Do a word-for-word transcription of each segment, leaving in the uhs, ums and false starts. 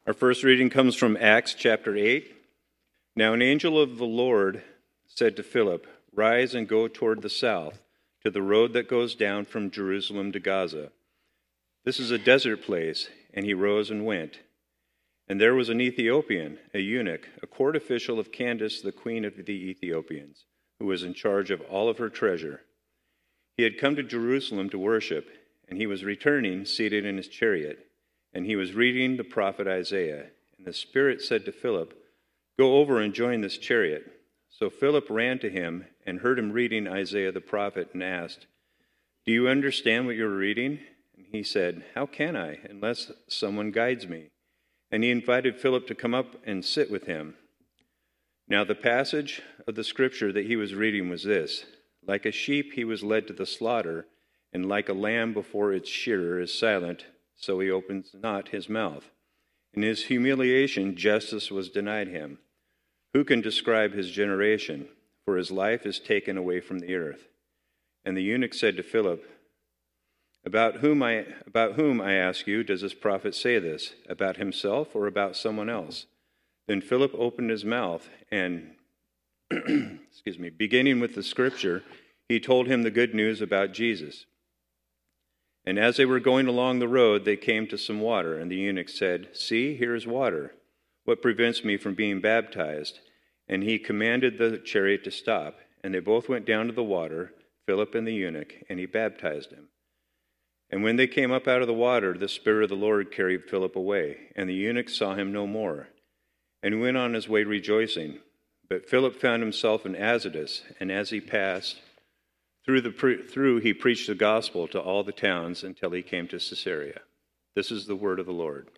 Our first reading comes from Acts chapter eight. Now an angel of the Lord said to Philip, "Rise and go toward the south, to the road that goes down from Jerusalem to Gaza. This is a desert place." And he rose and went. And there was an Ethiopian, a eunuch, a court official of Candace, the queen of the Ethiopians, who was in charge of all of her treasure. He had come to Jerusalem to worship, and he was returning, seated in his chariot. And he was reading the prophet Isaiah. And the Spirit said to Philip, "Go over and join this chariot." So Philip ran to him and heard him reading Isaiah the prophet and asked, "Do you understand what you're reading?" And he said, "How can I, unless someone guides me?" And he invited Philip to come up and sit with him. Now the passage of the scripture that he was reading was this: "Like a sheep he was led to the slaughter, and like a lamb before its shearer is silent, so he opens not his mouth. In his humiliation justice was denied him. Who can describe his generation? For his life is taken away from the earth." And the eunuch said to Philip, About whom I about whom, I ask you, does this prophet say this? About himself or about someone else? Then Philip opened his mouth and, excuse me, beginning with the scripture, he told him the good news about Jesus. And as they were going along the road, they came to some water, and the eunuch said, "See, here is water. What prevents me from being baptized?" And he commanded the chariot to stop, and they both went down to the water, Philip and the eunuch, and he baptized him. And when they came up out of the water, the Spirit of the Lord carried Philip away, and the eunuch saw him no more, and he went on his way rejoicing. But Philip found himself in Azotus, and as he passed through, the pre- through he preached the gospel to all the towns until he came to Caesarea. This is the word of the Lord.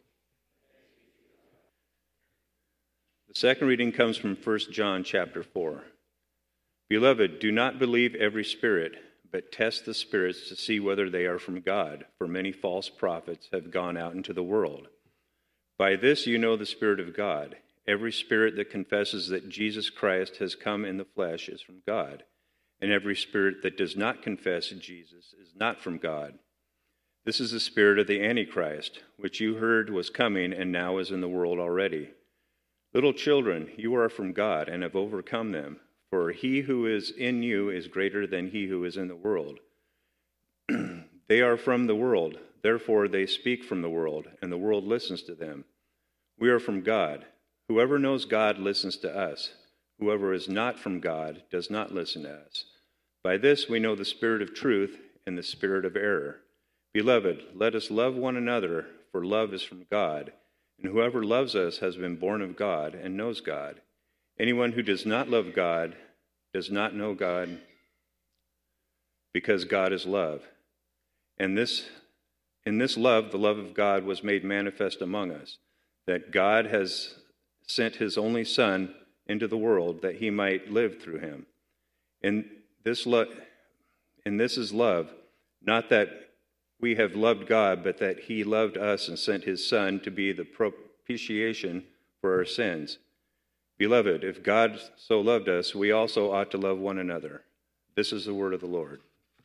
The second reading comes from First John chapter four. "Beloved, do not believe every spirit, but test the spirits to see whether they are from God, for many false prophets have gone out into the world. By this you know the Spirit of God. Every spirit that confesses that Jesus Christ has come in the flesh is from God, and every spirit that does not confess Jesus is not from God. This is the spirit of the Antichrist, which you heard was coming and now is in the world already. Little children, you are from God and have overcome them. For he who is in you is greater than he who is in the world. They are from the world, therefore they speak from the world, and the world listens to them. We are from God. Whoever knows God listens to us. Whoever is not from God does not listen to us. By this we know the spirit of truth and the spirit of error. Beloved, let us love one another, for love is from God, and whoever loves us has been born of God and knows God. Anyone who does not love God does not know God, because God is love. And this, in this love, the love of God was made manifest among us, that God has sent his only Son into the world that he might live through him. And this, lo- and this is love, not that we have loved God, but that he loved us and sent his Son to be the propitiation for our sins. Beloved, if God so loved us, we also ought to love one another. This is the word of the Lord."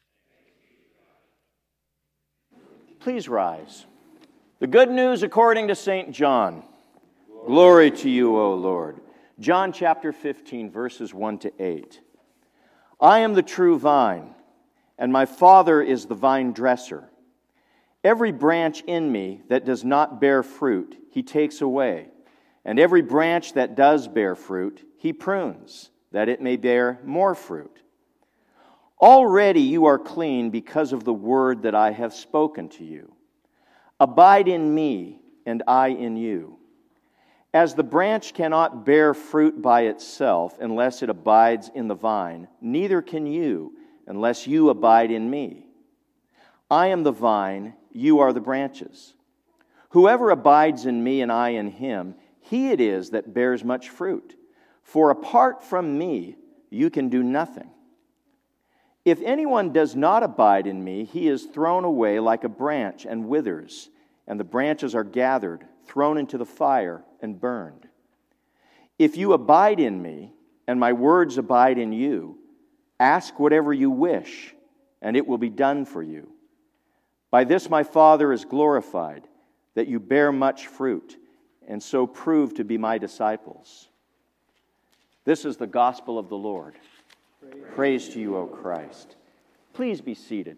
Please rise. The good news according to Saint John. Glory, Glory to you, O Lord. John chapter fifteen, verses one to eight. "I am the true vine, and my Father is the vine dresser. Every branch in me that does not bear fruit, he takes away. And every branch that does bear fruit, he prunes, that it may bear more fruit. Already you are clean because of the word that I have spoken to you. Abide in me, and I in you. As the branch cannot bear fruit by itself unless it abides in the vine, neither can you unless you abide in me. I am the vine, you are the branches. Whoever abides in me and I in him, he it is that bears much fruit. For apart from me, you can do nothing. If anyone does not abide in me, he is thrown away like a branch and withers, and the branches are gathered, thrown into the fire, and burned. If you abide in me, and my words abide in you, ask whatever you wish, and it will be done for you. By this my Father is glorified, that you bear much fruit, and so prove to be my disciples. This is the gospel of the Lord. Praise, Praise to you, O Christ. Please be seated.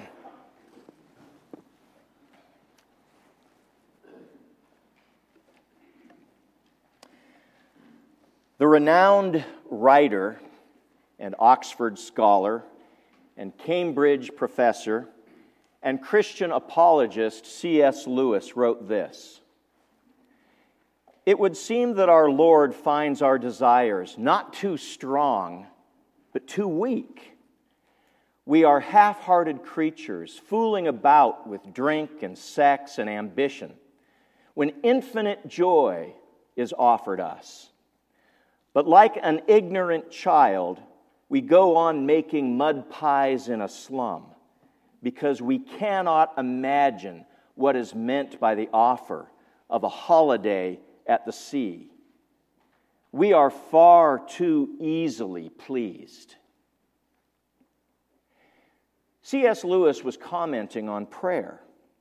The renowned writer and Oxford scholar and Cambridge professor and Christian apologist C S Lewis wrote this: "It would seem that our Lord finds our desires not too strong, but too weak. We are half-hearted creatures, fooling about with drink and sex and ambition, when infinite joy is offered us. But like an ignorant child, we go on making mud pies in a slum, because we cannot imagine what is meant by the offer of a holiday at the sea. We are far too easily pleased." C S Lewis was commenting on prayer.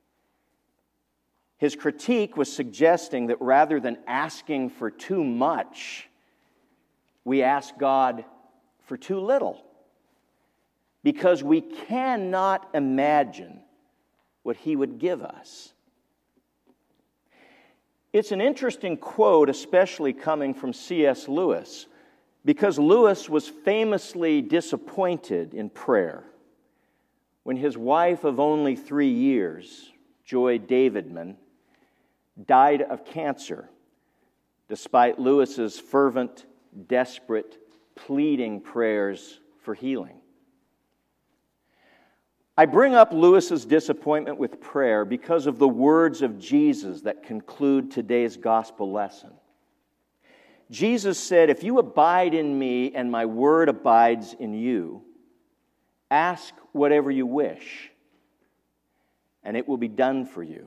His critique was suggesting that rather than asking for too much, we ask God for too little, because we cannot imagine what He would give us. It's an interesting quote, especially coming from C S Lewis, because Lewis was famously disappointed in prayer when his wife of only three years, Joy Davidman, died of cancer, despite Lewis's fervent, desperate, pleading prayers for healing. I bring up Lewis's disappointment with prayer because of the words of Jesus that conclude today's gospel lesson. Jesus said, "If you abide in me and my word abides in you, ask whatever you wish, and it will be done for you."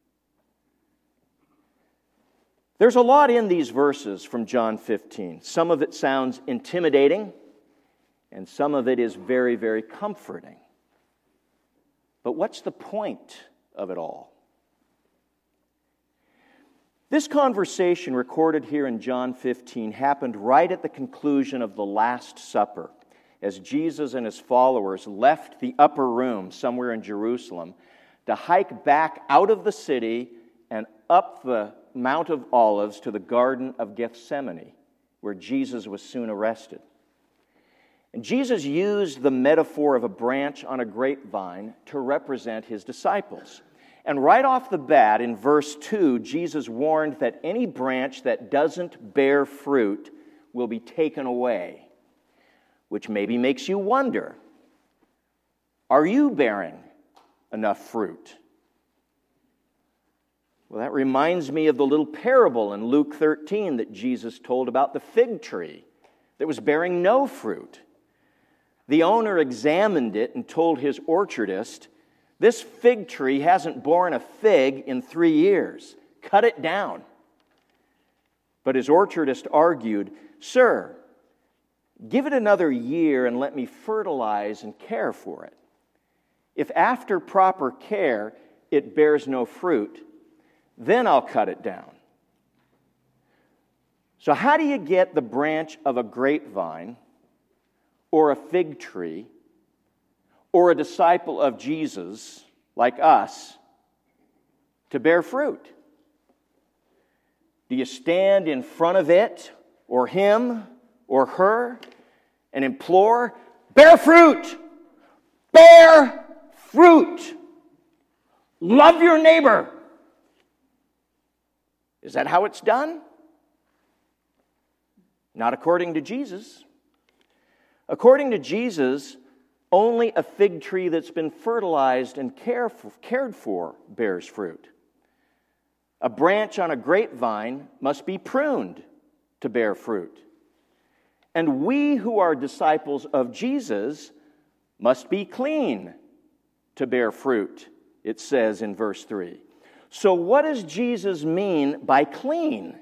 There's a lot in these verses from John fifteen. Some of it sounds intimidating, and some of it is very, very comforting. But what's the point of it all? This conversation recorded here in John fifteen happened right at the conclusion of the Last Supper, as Jesus and His followers left the upper room somewhere in Jerusalem to hike back out of the city and up the Mount of Olives to the Garden of Gethsemane, where Jesus was soon arrested. And Jesus used the metaphor of a branch on a grapevine to represent His disciples. And right off the bat, in verse two, Jesus warned that any branch that doesn't bear fruit will be taken away, which maybe makes you wonder, are you bearing enough fruit? Well, that reminds me of the little parable in Luke thirteen that Jesus told about the fig tree that was bearing no fruit. The owner examined it and told his orchardist, "This fig tree hasn't borne a fig in three years. Cut it down." But his orchardist argued, "Sir, give it another year and let me fertilize and care for it. If after proper care it bears no fruit, then I'll cut it down." So how do you get the branch of a grapevine or a fig tree or a disciple of Jesus like us to bear fruit? Do you stand in front of it or him or her and implore, "Bear fruit! Bear fruit! Love your neighbor"? Is that how it's done? Not according to Jesus. According to Jesus, only a fig tree that's been fertilized and care for, cared for bears fruit. A branch on a grapevine must be pruned to bear fruit. And we who are disciples of Jesus must be clean to bear fruit, it says in verse three. So what does Jesus mean by clean?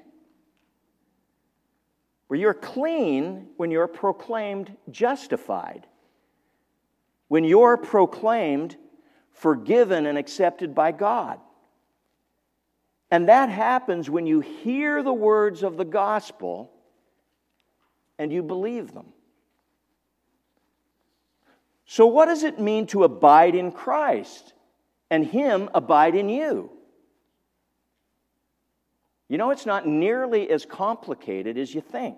Well, you're clean when you're proclaimed justified, when you're proclaimed forgiven and accepted by God. And that happens when you hear the words of the gospel and you believe them. So what does it mean to abide in Christ and Him abide in you? You know, it's not nearly as complicated as you think.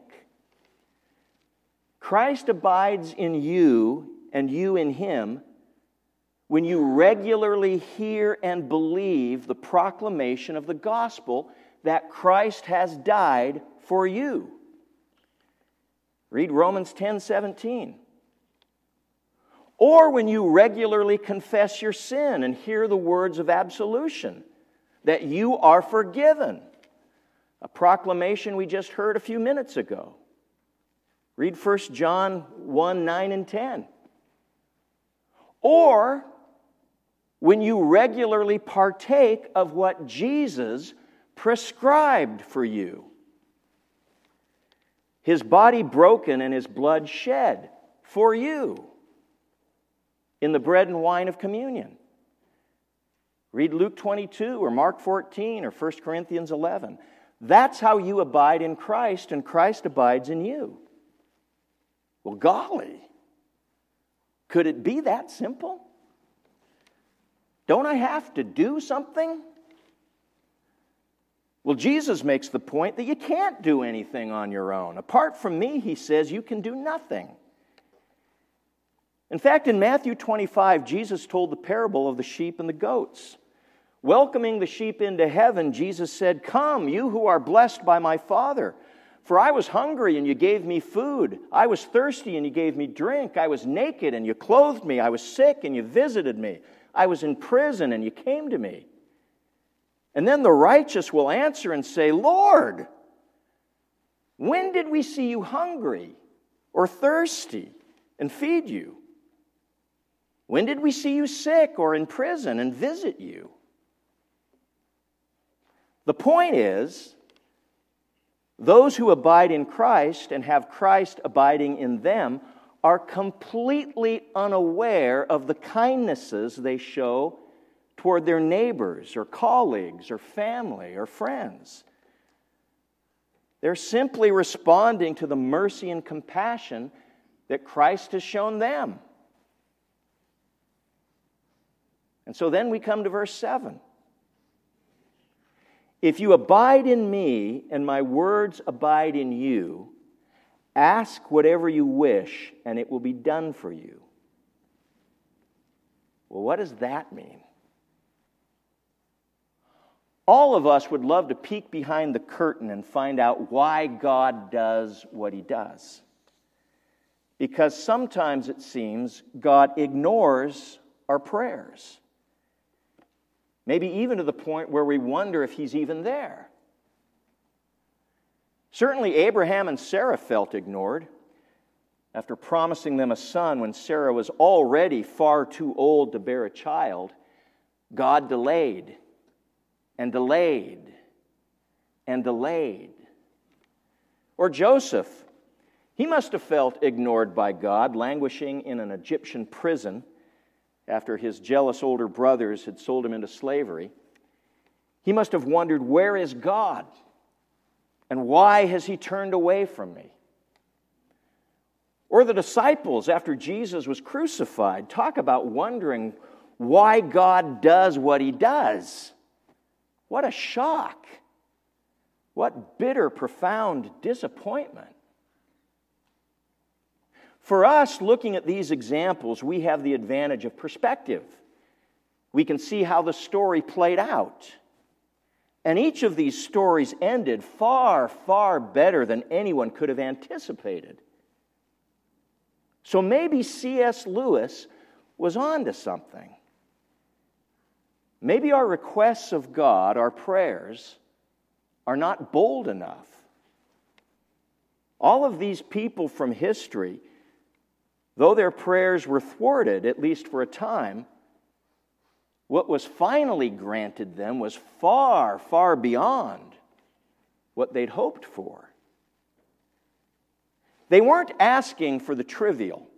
Christ abides in you and you in Him when you regularly hear and believe the proclamation of the gospel that Christ has died for you. Read Romans ten seventeen. Or when you regularly confess your sin and hear the words of absolution, that you are forgiven. A proclamation we just heard a few minutes ago. Read First John one, nine and ten. Or when you regularly partake of what Jesus prescribed for you. His body broken and His blood shed for you in the bread and wine of communion. Read Luke twenty-two or Mark fourteen or First Corinthians eleven. That's how you abide in Christ and Christ abides in you. Well, golly, could it be that simple? Don't I have to do something? Well, Jesus makes the point that you can't do anything on your own. Apart from me, He says, you can do nothing. In fact, in Matthew twenty-five, Jesus told the parable of the sheep and the goats. Welcoming the sheep into heaven, Jesus said, "Come, you who are blessed by my Father. For I was hungry, and you gave me food. I was thirsty, and you gave me drink. I was naked, and you clothed me. I was sick, and you visited me. I was in prison, and you came to me." And then the righteous will answer and say, "Lord, when did we see you hungry or thirsty and feed you? When did we see you sick or in prison and visit you?" The point is, those who abide in Christ and have Christ abiding in them are completely unaware of the kindnesses they show toward their neighbors or colleagues or family or friends. They're simply responding to the mercy and compassion that Christ has shown them. And so then we come to verse seven. If you abide in me and my words abide in you, ask whatever you wish and it will be done for you. Well, what does that mean? All of us would love to peek behind the curtain and find out why God does what He does. Because sometimes it seems God ignores our prayers. Maybe even to the point where we wonder if He's even there. Certainly Abraham and Sarah felt ignored. After promising them a son when Sarah was already far too old to bear a child, God delayed and delayed and delayed. Or Joseph, he must have felt ignored by God, languishing in an Egyptian prison after his jealous older brothers had sold him into slavery. He must have wondered, where is God? And why has He turned away from me? Or the disciples, after Jesus was crucified, talk about wondering why God does what He does. What a shock. What bitter, profound disappointment. For us, looking at these examples, we have the advantage of perspective. We can see how the story played out. And each of these stories ended far, far better than anyone could have anticipated. So maybe C S Lewis was on to something. Maybe our requests of God, our prayers, are not bold enough. All of these people from history, though their prayers were thwarted, at least for a time, what was finally granted them was far, far beyond what they'd hoped for. They weren't asking for the trivial.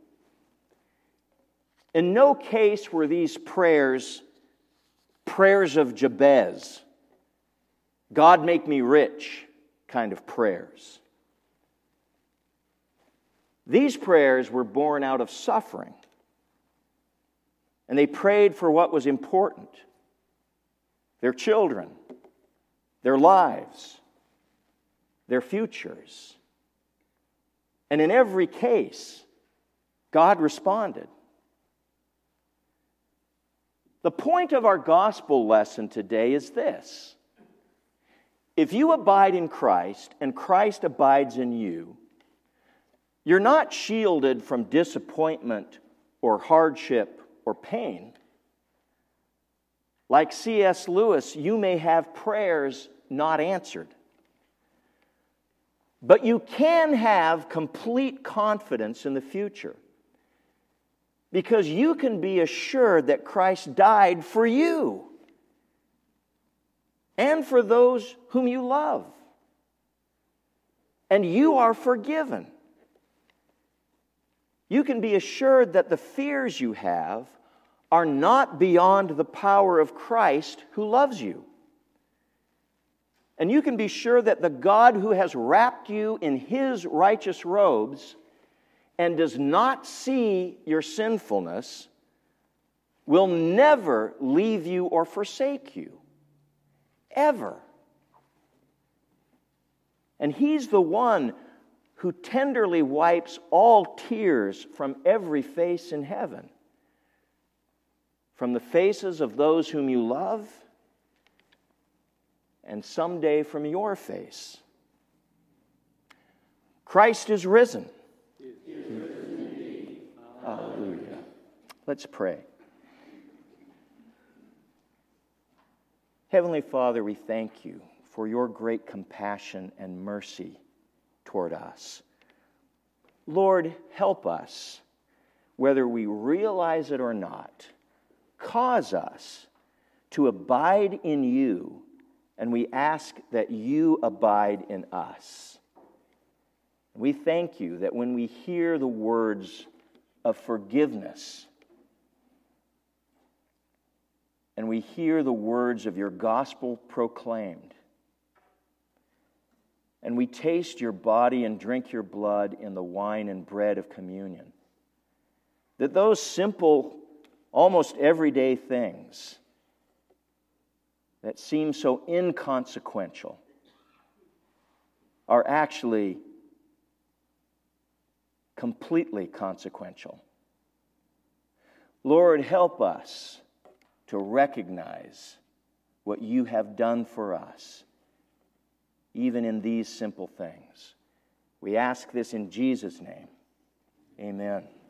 In no case were these prayers prayers of Jabez. God make me rich kind of prayers. These prayers were born out of suffering. And they prayed for what was important: their children, their lives, their futures. And in every case, God responded. The point of our gospel lesson today is this: if you abide in Christ and Christ abides in you, you're not shielded from disappointment or hardship or pain. Like C S Lewis, you may have prayers not answered. But you can have complete confidence in the future, because you can be assured that Christ died for you and for those whom you love. And you are forgiven. You can be assured that the fears you have are not beyond the power of Christ who loves you. And you can be sure that the God who has wrapped you in His righteous robes and does not see your sinfulness will never leave you or forsake you. Ever. And He's the one who tenderly wipes all tears from every face in heaven, from the faces of those whom you love, and someday from your face. Christ is risen. He is risen indeed. Hallelujah. Let's pray. Heavenly Father, we thank you for your great compassion and mercy toward us. Lord, help us, whether we realize it or not. Cause us to abide in you, and we ask that you abide in us. We thank you that when we hear the words of forgiveness, and we hear the words of your gospel proclaimed, and we taste your body and drink your blood in the wine and bread of communion, that those simple, almost everyday things that seem so inconsequential are actually completely consequential. Lord, help us to recognize what you have done for us, even in these simple things. We ask this in Jesus' name. Amen.